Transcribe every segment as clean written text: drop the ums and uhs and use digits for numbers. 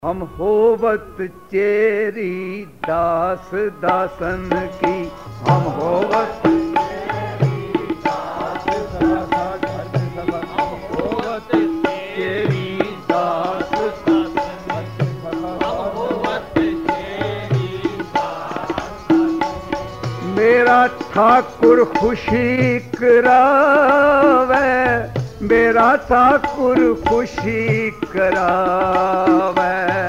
हम होवत चेरी दास दासन की, हम होवत चेरी दास मेरा ठाकुर खुशी करावे, मेरा ठाकुर खुशी करावे।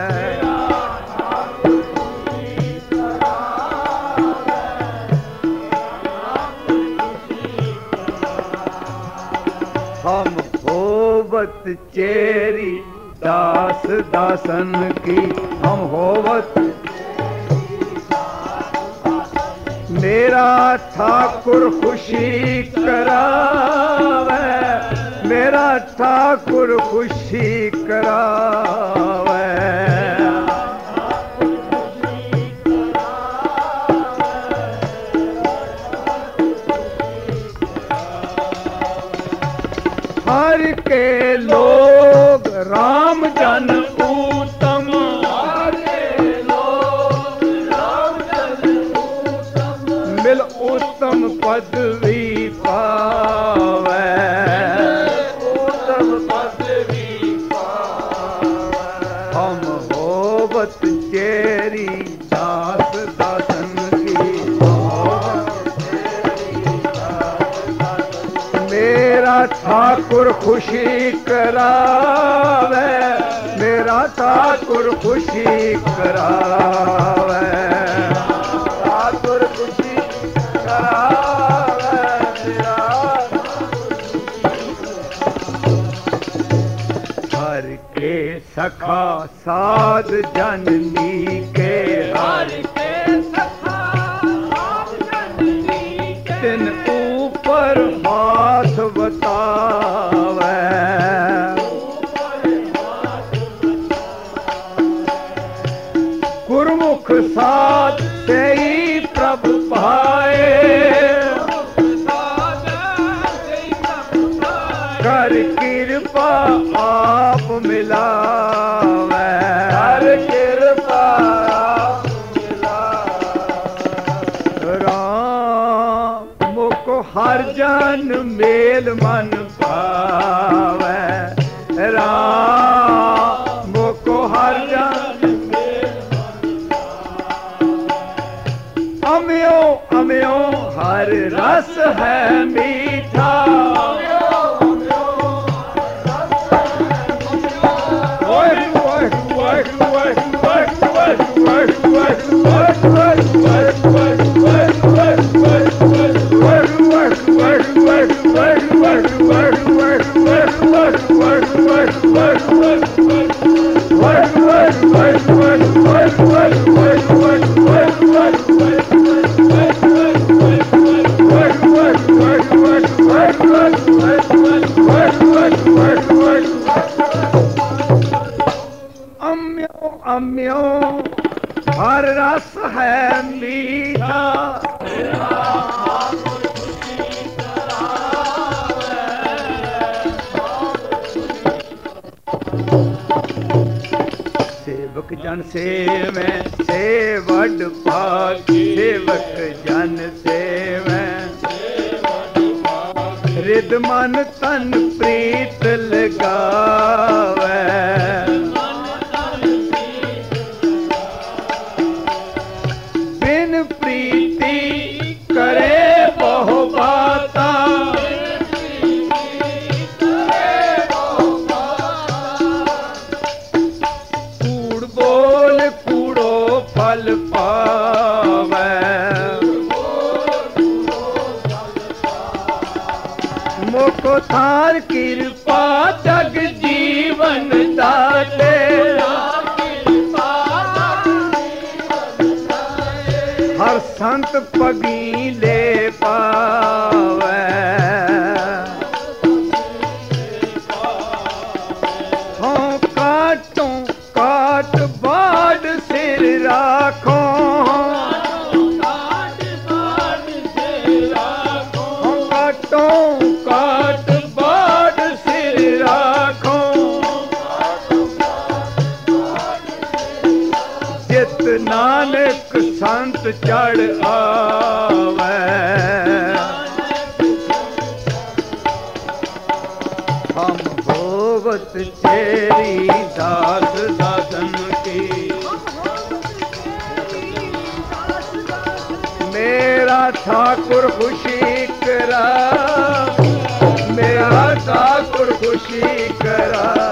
हम होवत चेरी दास दासन की, हम होवत मेरा ठाकुर खुशी करावे, मेरा ठाकुर खुशी करावे। हर के लोग राम जन उत्तम, हर के लोग राम जन उत्तम, मिल उत्तम पदवी पावे, उत्तम पदवी पावे। हम होवत चेरी दास दासन की, मेरा ठाकुर खुशी करावे, मेरा ठाकुर खुशी करावे, ठाकुर खुशी करावे मेरा। हर के सखा साध जननी के, हर के सखा साध जननी के, तिन ऊपर हाथ बतावे, गुरमुख साथ से ही प्रभु पाए, कर कृपा आप मिलावे, कर कृपा आप मिलावे। राम को हर जन मेल मन पावे, राम को हर जन मेल मन पावे। अम्यो अम्यो हर रस है मीठा, अम्यो हर रस है मीठा, सेवक जन सेवे सेवड भागी, सेवक जन सेवे रिद मन तन प्रीत लगावे, बिन प्रीति करे बहु बाता, कूड़ बोल कूड़ो फल पावे, मोको थार कृपा जग जीवन दाते, हर संत पगी ले पावे, हाँ काटो काट बाढ़ सिर राखो, काटो काट बाढ़ सिर राखो, नानक संत चढ़ आवे। हम होवत तेरी दास दासन की, मेरा ठाकुर खुशी करा, मेरा ठाकुर खुशी करा।